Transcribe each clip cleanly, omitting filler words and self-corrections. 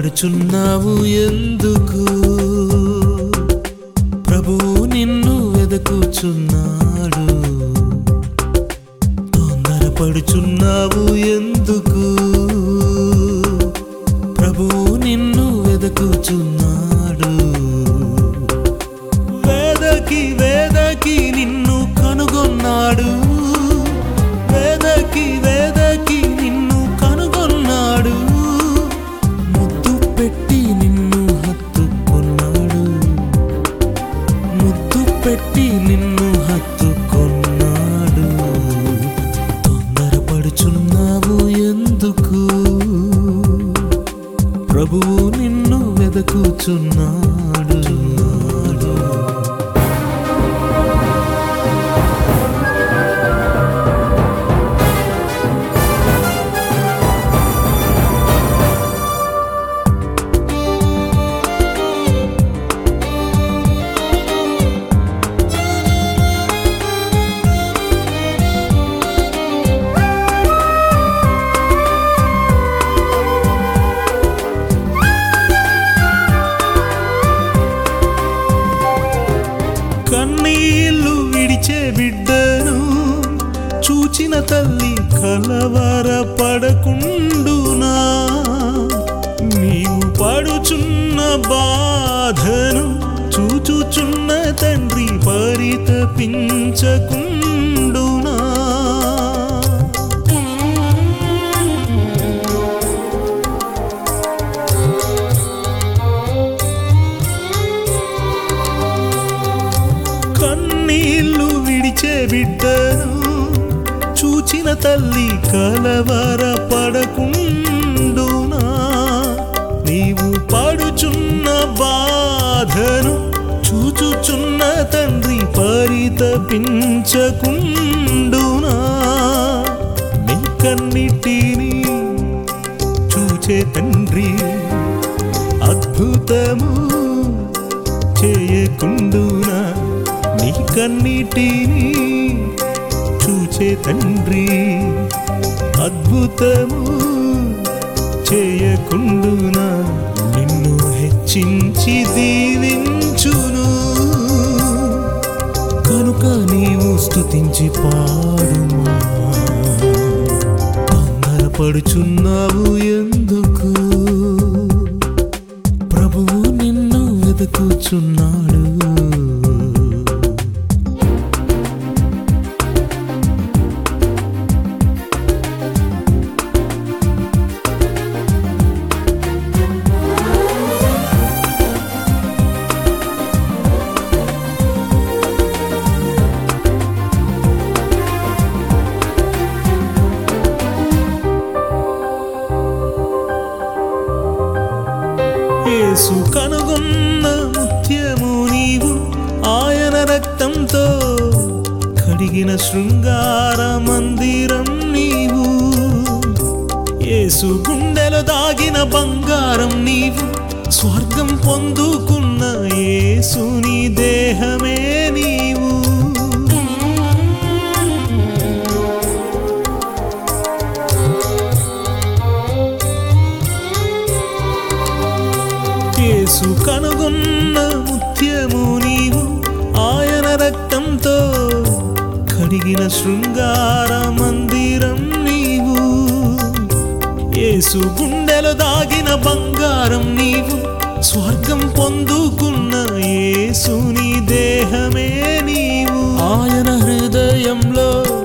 తొందరపడుచున్నావు ఎందుకు? ప్రభువు నిన్ను వెదకుచున్నాడు. తొందరపడుచున్నావు ఎందుకు? ప్రభువు నిన్ను వెదకుచున్నాడు. వేదకి వేదకి నిన్ను కనుగొన్నాడు. వేదకి వేదకి నిన్ను కనుగొన్నాడు. ముద్దు పెట్టి నిన్ను హత్తుకున్నాడు. ముద్దు పెట్టి నిన్ను హత్తుకున్నాడు. తొందరపడుచున్నావు ఎందుకు? ప్రభువు నిన్ను వెదకుచున్నాడు. కన్నీళ్లు విడిచే బిడ్డను చూచిన తల్లి కలవరపడకుండునా? నీవు పడుచున్న బాధను చూచుచున్న తండ్రి పరితపించకుండునా? కన్నీళ్లు విడిచే బిడ్డను చూచిన తల్లి కలవరపడకుండునా? నీవు పడుచున్న బాధను చూచుచున్న తండ్రి పరితపించకుండునా? నీ కన్నిటిని చూచే తండ్రి అద్భుతము చేయకుండునా? నీ కన్నిటిని చూచే తండ్రి అద్భుతము చేయకుండునా? నిన్ను హెచ్చించి దీవించును కనుక నీవు స్తుతించి పాడుమా. తొందరపడుచున్నావు ఎందుకు? ప్రభువు నిన్ను వెదకుచున్నాడు. యేసు కనుగొన్న ముత్యము నీవు, ఆయన రక్తంతో కడిగిన శృంగార మందిరం నీవు. యేసు గుండెలో దాగిన బంగారం నీవు, స్వర్గం పొందుకున్న యేసుని దేహమే నీవు. యేసు కనుగొన్న ముత్యము నీవు, ఆయన రక్తంతో కడిగిన శృంగార మందిరం నీవు. యేసు గుండెలో దాగిన బంగారం నీవు, స్వర్గం పొందుకున్న యేసుని దేహమే నీవు. ఆయన హృదయంలో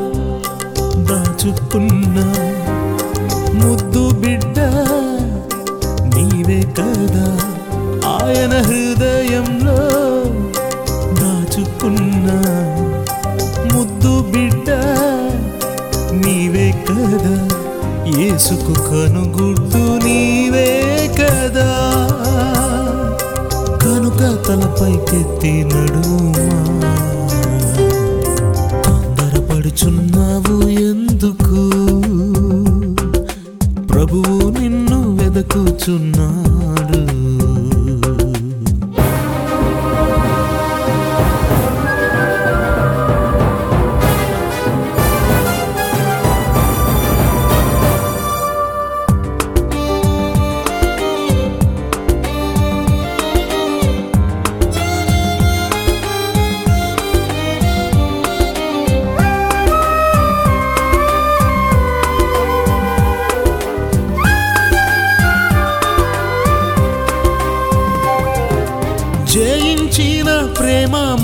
దాచుకున్న ముద్దు బిడ్డ నీవే కదా. ఆయన హృదయంలో దాచుకున్న ముద్దు బిడ్డ నీవే కదా. యేసుకు కనుగుడ్డు నీవే కదా. కనుక తలపైకెత్తి నడుమా. తొందరపడుచున్నావు ఎందుకు? ప్రభువు నిన్ను వెదకుచున్నాడు.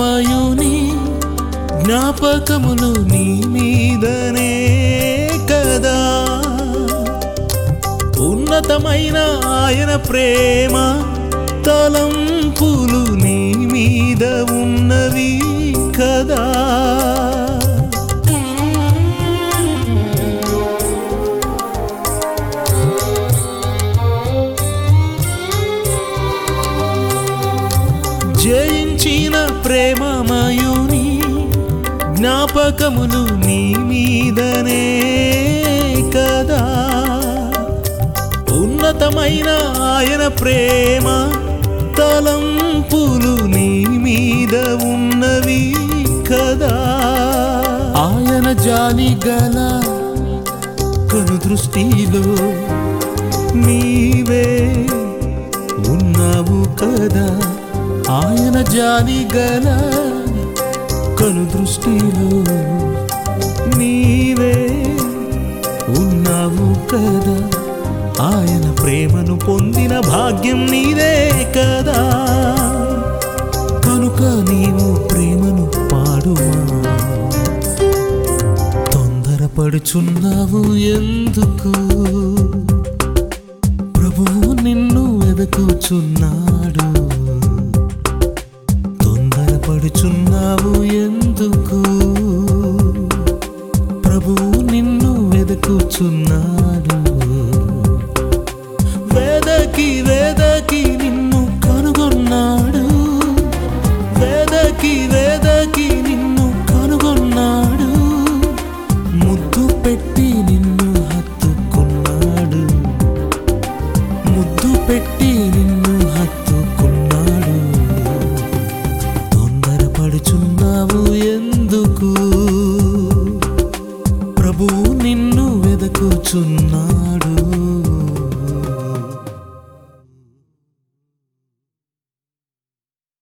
ప్రేమమయుని జ్ఞాపకములు నీ మీదనే కదా. ఉన్నతమైన ఆయన ప్రేమ తలంపులు నీ మీద ఉన్నవి కదా. జయించిన ప్రేమమయుని జ్ఞాపకములు నీ మీదనే కదా. ఉన్నతమైన ఆయన ప్రేమ తలంపులు నీ మీద ఉన్నవి కదా. ఆయన జాలి గల కనుదృష్టిలో నీవే ఉన్నావు కదా. ఆయన జాలి గల కనుదృష్టిలో నీవే ఉన్నావు కదా. ఆయన ప్రేమను పొందిన భాగ్యం నీదే కదా. కనుక నీవు ప్రేమను పాడుమా. తొందరపడుచున్నావు ఎందుకు? ప్రభువు నిన్ను వెదకుచున్నాడు. తొందరపడుచున్నావు ఎందుకు? ప్రభువు నిన్ను వెదకుచున్నాడు. వేదకి వేదకి నిన్ను కనుగొన్నాడు. వేదకి వేదకి నిన్ను కనుగొన్నాడు. ముద్దు పెట్టి నిన్ను హత్తుకున్నాడు. ముద్దు పెట్టి నిన్ను హత్తుకున్నాడు. తొందరపడుచున్నావు ఎందుకు? ప్రభువు నిన్ను వెదకుచున్నాడు.